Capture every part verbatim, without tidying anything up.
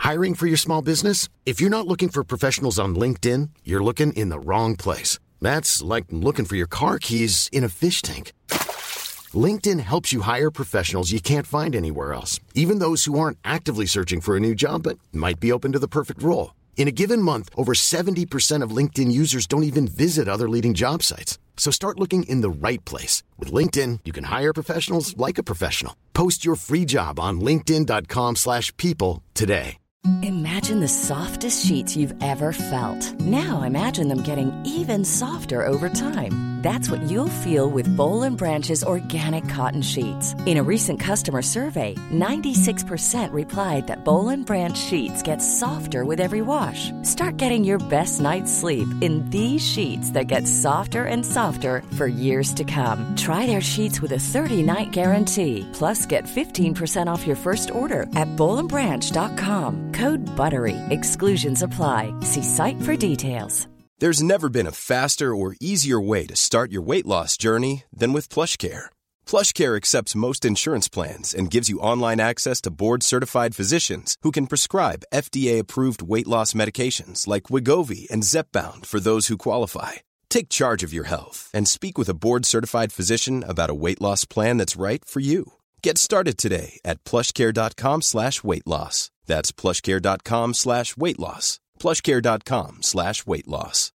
Hiring for your small business? If you're not looking for professionals on LinkedIn, you're looking in the wrong place. That's like looking for your car keys in a fish tank. LinkedIn helps you hire professionals you can't find anywhere else, even those who aren't actively searching for a new job but might be open to the perfect role. In a given month, over seventy percent of LinkedIn users don't even visit other leading job sites. So start looking in the right place. With LinkedIn, you can hire professionals like a professional. Post your free job on linkedin.com slash people today. Imagine the softest sheets you've ever felt. Now imagine them getting even softer over time. That's what you'll feel with Boll and Branch's organic cotton sheets. In a recent customer survey, ninety-six percent replied that Boll and Branch sheets get softer with every wash. Start getting your best night's sleep in these sheets that get softer and softer for years to come. Try their sheets with a thirty-night guarantee. Plus, get fifteen percent off your first order at boll and branch dot com. Code BUTTERY. Exclusions apply. See site for details. There's never been a faster or easier way to start your weight loss journey than with PlushCare. PlushCare accepts most insurance plans and gives you online access to board-certified physicians who can prescribe F D A-approved weight loss medications like Wegovy and Zepbound for those who qualify. Take charge of your health and speak with a board-certified physician about a weight loss plan that's right for you. Get started today at plushcare.com slash weight loss. That's plushcare.com slash weight loss. plushcare.com slash weight loss.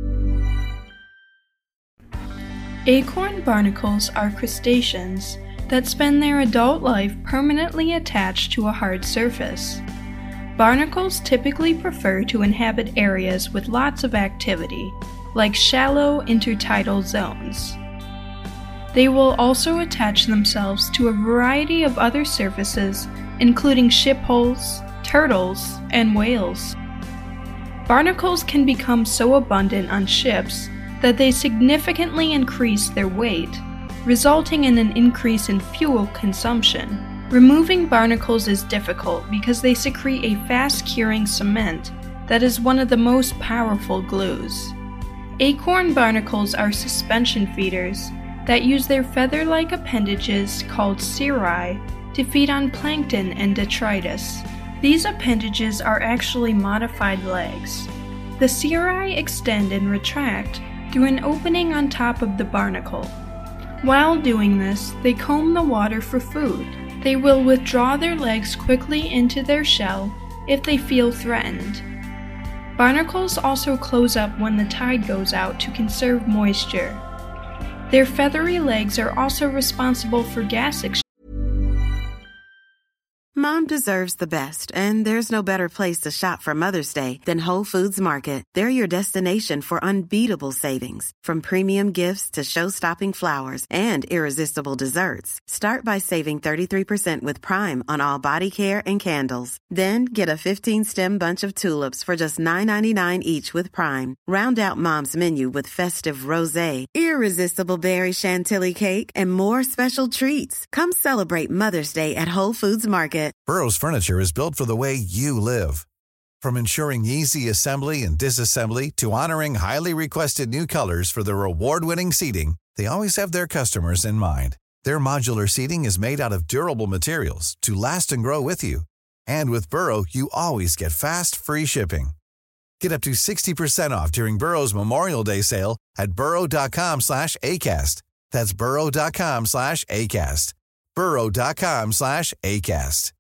Acorn barnacles are crustaceans that spend their adult life permanently attached to a hard surface. Barnacles typically prefer to inhabit areas with lots of activity, like shallow intertidal zones. They will also attach themselves to a variety of other surfaces, including ship hulls, turtles, and whales. Barnacles can become so abundant on ships that they significantly increase their weight, resulting in an increase in fuel consumption. Removing barnacles is difficult because they secrete a fast-curing cement that is one of the most powerful glues. Acorn barnacles are suspension feeders that use their feather-like appendages called cirri to feed on plankton and detritus. These appendages are actually modified legs. The cirri extend and retract through an opening on top of the barnacle. While doing this, they comb the water for food. They will withdraw their legs quickly into their shell if they feel threatened. Barnacles also close up when the tide goes out to conserve moisture. Their feathery legs are also responsible for gas exchange. Mom deserves the best, and there's no better place to shop for Mother's Day than Whole Foods Market. They're your destination for unbeatable savings, from premium gifts to show-stopping flowers and irresistible desserts. Start by saving thirty-three percent with Prime on all body care and candles. Then get a fifteen-stem bunch of tulips for just nine ninety-nine each with Prime. Round out Mom's menu with festive rosé, irresistible berry chantilly cake, and more special treats. Come celebrate Mother's Day at Whole Foods Market. Burrow's furniture is built for the way you live. From ensuring easy assembly and disassembly to honoring highly requested new colors for their award-winning seating, they always have their customers in mind. Their modular seating is made out of durable materials to last and grow with you. And with Burrow, you always get fast, free shipping. Get up to sixty percent off during Burrow's Memorial Day sale at burrow.com slash ACAST. That's burrow.com slash ACAST. burrow.com slash ACAST.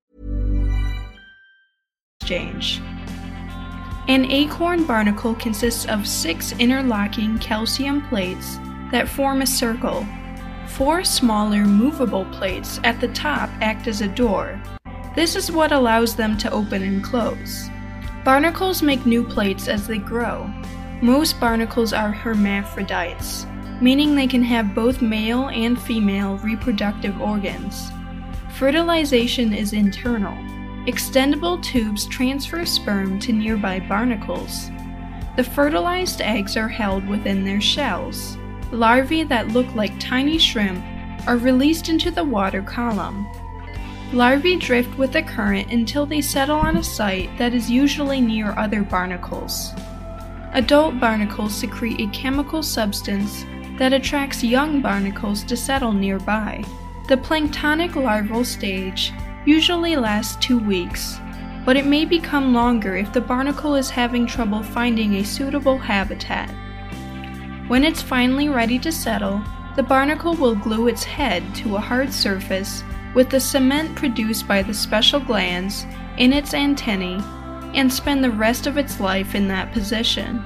Exchange. An acorn barnacle consists of six interlocking calcium plates that form a circle. Four smaller movable plates at the top act as a door. This is what allows them to open and close. Barnacles make new plates as they grow. Most barnacles are hermaphrodites, meaning they can have both male and female reproductive organs. Fertilization is internal. Extendable tubes transfer sperm to nearby barnacles. The fertilized eggs are held within their shells. Larvae that look like tiny shrimp are released into the water column. Larvae drift with the current until they settle on a site that is usually near other barnacles. Adult barnacles secrete a chemical substance that attracts young barnacles to settle nearby. The planktonic larval stage usually lasts two weeks. but it may become longer if the barnacle is having trouble finding a suitable habitat. When it's finally ready to settle, the barnacle will glue its head to a hard surface with the cement produced by the special glands in its antennae and spend the rest of its life in that position.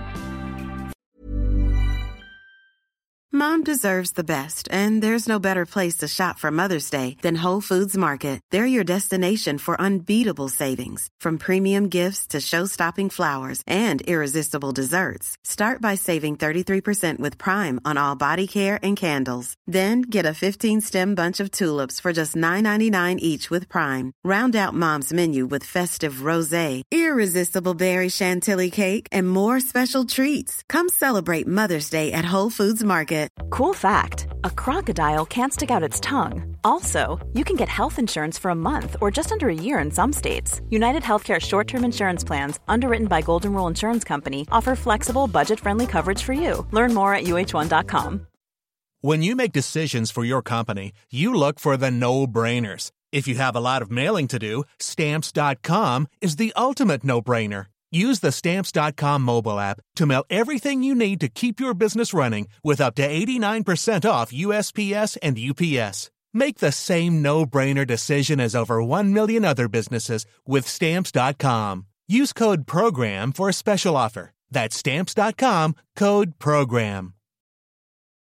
Mom deserves the best, and there's no better place to shop for Mother's Day than Whole Foods Market. They're your destination for unbeatable savings, from premium gifts to show-stopping flowers and irresistible desserts. Start by saving thirty-three percent with Prime on all body care and candles. Then get a fifteen-stem bunch of tulips for just nine ninety-nine each with Prime. Round out Mom's menu with festive rosé, irresistible berry chantilly cake, and more special treats. Come celebrate Mother's Day at Whole Foods Market. Cool fact, a crocodile can't stick out its tongue. Also, you can get health insurance for a month or just under a year in some states. United Healthcare short-term insurance plans, underwritten by Golden Rule Insurance Company, offer flexible, budget-friendly coverage for you. Learn more at U H one dot com. When you make decisions for your company, you look for the no-brainers. If you have a lot of mailing to do, Stamps dot com is the ultimate no-brainer. Use the Stamps dot com mobile app to mail everything you need to keep your business running with up to eighty-nine percent off U S P S and U P S. Make the same no-brainer decision as over one million other businesses with Stamps dot com. Use code PROGRAM for a special offer. That's Stamps dot com, code PROGRAM.